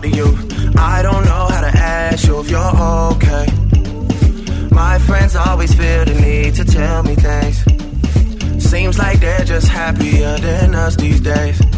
you. I don't know how to ask you if you're okay. My friends always feel the need to tell me things. Seems like they're just happier than us these days.